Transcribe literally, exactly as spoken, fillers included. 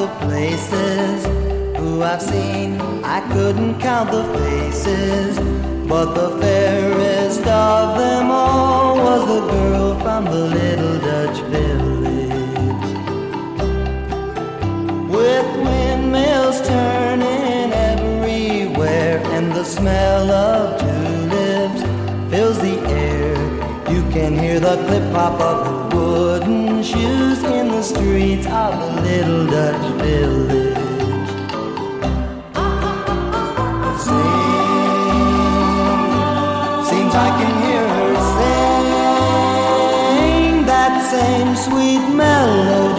of places who I've seen, I couldn't count the faces, but the fairest of them all was the girl from the little Dutch village. With windmills turning everywhere and the smell of tulips fills the air, you can hear the clip-clop of the wooden shoes in the streets of the little Dutch village. Seems I can hear her sing that same sweet melody